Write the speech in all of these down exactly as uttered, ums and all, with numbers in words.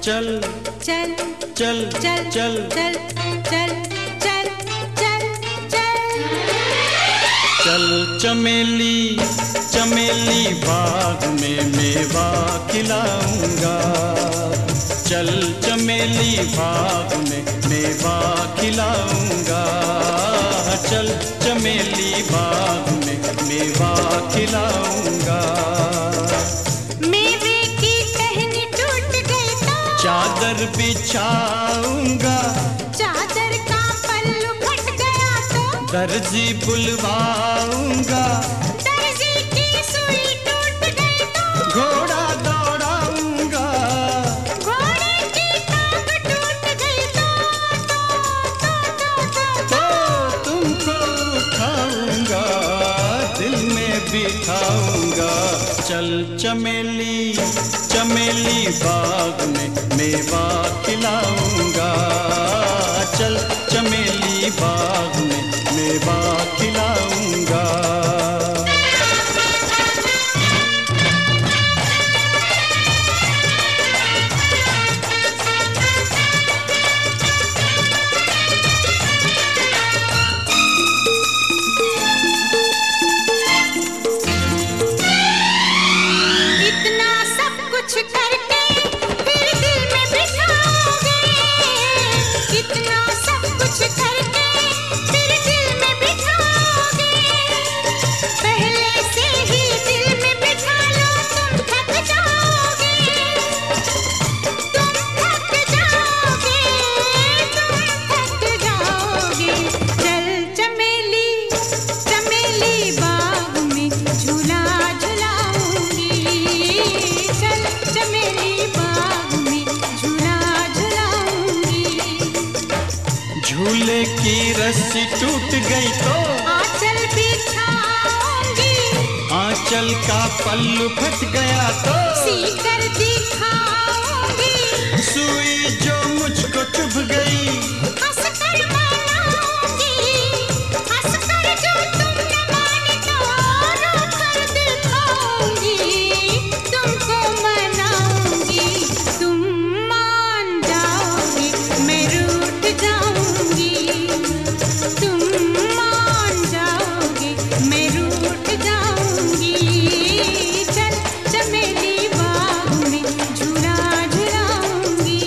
चल चल चल चल चल चल चल चल चल चल चल चमेली चमेली बाग में मेवा खिलाऊंगा। चल चमेली बाग में मेवा खिलाऊंगा। चल चमेली बाग में मेवा खिलाऊंगा। मेवे की टहनी टूट गई तो चादर बिछाऊंगा। चादर का पल्लू फट गया तो दर्जी बुलवाऊंगा। दर्जी की सुई टूट गई तो घोड़ा दौड़ाऊंगा। घोड़े की टांग टूट गई तो तो तो तो तो तो तुमको उठाऊंगा, दिल में बिठाऊंगा। चल चमेली चमेली बाग में मेवा खिलाऊंगा। चल चमेली बाग में मेवा खिलाऊंगा। इतना सब कुछ करके फिर दिल में बिठाओगे। इतना सब कुछ करके फिर दिल में बिठाओगे। पहले से ही दिल में बिठा लो, तुम थक जाओगे। तुम थक जाओगे, तुम थक जाओगे। चल चमेली चमेली बाग में झूला झुलाऊंगी। चल चमेली बाग में झूला झुलाऊंगी। झूले की रस्सी टूट गई तो आंचल बिछाऊंगी। आंचल का पल्लू फट गया तो सीकर दिखाऊंगी। सुई जो मुझको चुभ गई हंसकर मनाऊंगी। हंसकर जो तुम न माने तो रोकर दिखाऊंगी। तुमको मनाऊंगी, तुम मान जाओगे, मैं रूठ जाऊंगी। तुम मान जाओगे, मैं रूठ जाऊंगी। चल चमेली बाग में झूला झुलाऊंगी।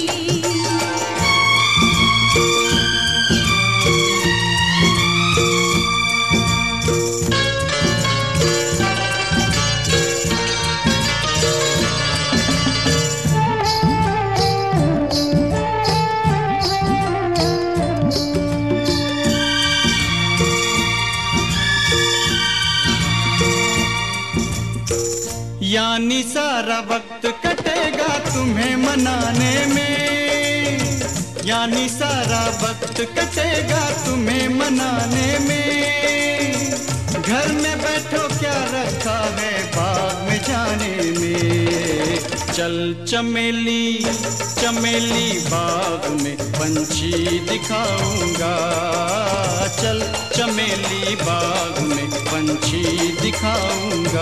यानी सारा वक्त कटेगा तुम्हें मनाने में। यानी सारा वक्त कटेगा तुम्हें मनाने में। घर में बैठो क्या रखा है बाग में जाने में। चल चमेली चमेली बाग में पंछी दिखाऊंगा। चल चमेली बाग में पंछी दिखाऊंगा।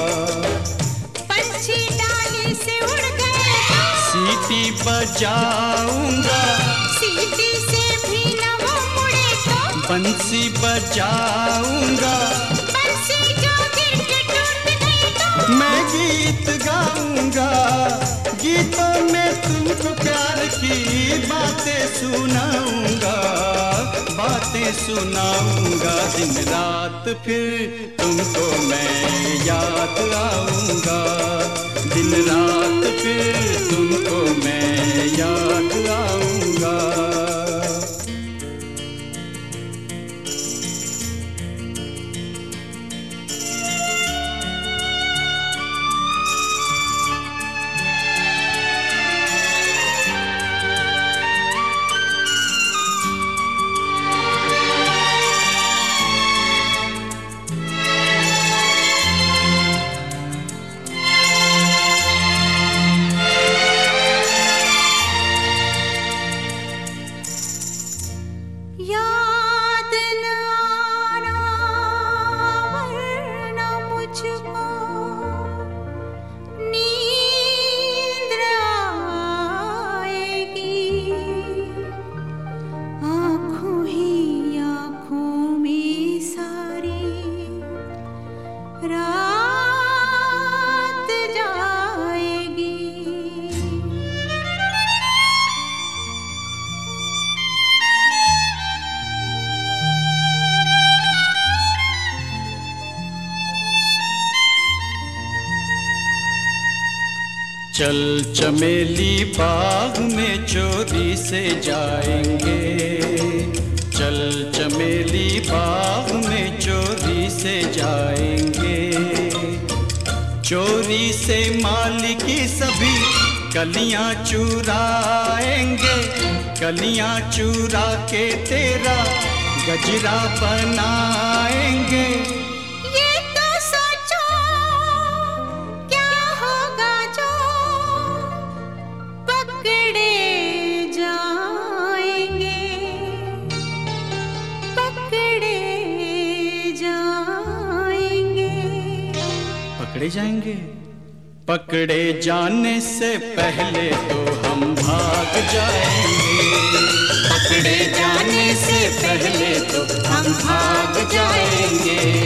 पंछी डाली से उड़ गए तो सीटी बजाऊंगा। सीटी से भी न वो मुड़े तो बंसी बजाऊंगा। बंसी जो गिर के टूट गई तो मैं गीत गाऊंगा। गीतों में तुमको प्यार की बातें सुनाऊंगा। बातें सुनाऊंगा दिन रात फिर तुमको मैं याद आऊंगा। दिन रात फिर तुमको मैं याद आऊंगा। चल चमेली बाग में चोरी से जाएंगे, चल चमेली बाग में चोरी से जाएंगे। चोरी से माली की सभी कलियां चुराएंगे, कलियां चुरा के तेरा गजरा बनाएंगे। ये तो सोचो क्या होगा जो पकड़े जाएंगे, पकड़े जाएंगे। पकड़े जाएंगे? पकड़े जाने से पहले तो हम भाग जाएंगे, पकड़े जाने से पहले तो हम भाग जाएंगे।